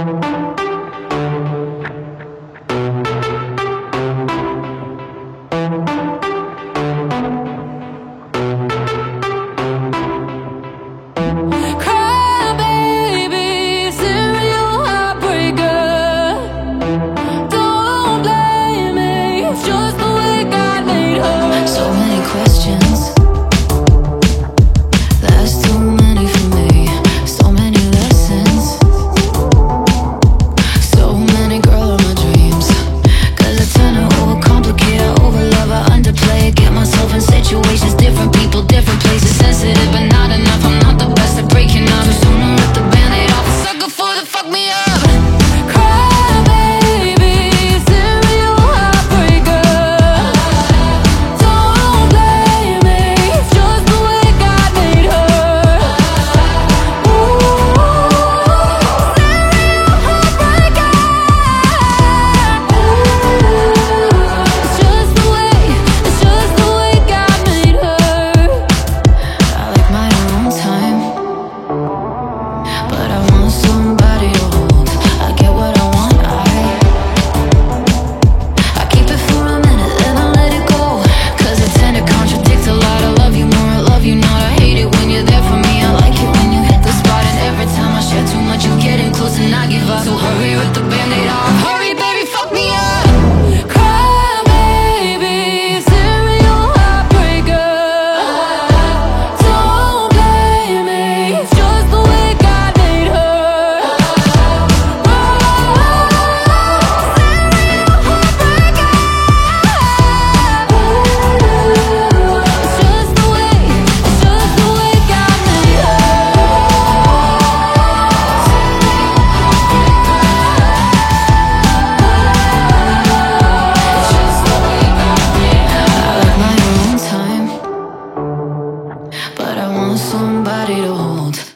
Cry, baby, serial heartbreaker. Don't blame me, it's just the way God made her. So many questions, that's too many for me. So many lessons, so many girl of my dreams. 'Cause I tend to overcomplicate, I overlove, I underplay. Get myself in situations, different people, different places. Sensitive but not enough, I'm not the best at breaking up. Too soon to rip the band-aid off, a sucker for the fuck me up. Cry, baby, serial heartbreaker. Don't blame me, it's just the way God made her. Ooh, serial heartbreaker. It's just the way God made her. I like my own time, but I want somebody to hold. I get what I want, I keep it for a minute, then I let it go. 'Cause I tend to contradict a lot. I love you more, I love you not. I hate it when you're there for me, I like it when you hit the spot. And every time I share too much, you getting close and I give up. So hurry, rip the band-aid off. Hurry, baby, fuck me up. Cry, baby, serial heartbreaker. Don't blame me, it's just the way God made her. Serial heartbreaker. It's just the way God made her. It's just the way God made her. I like my own time, but I want somebody to hold.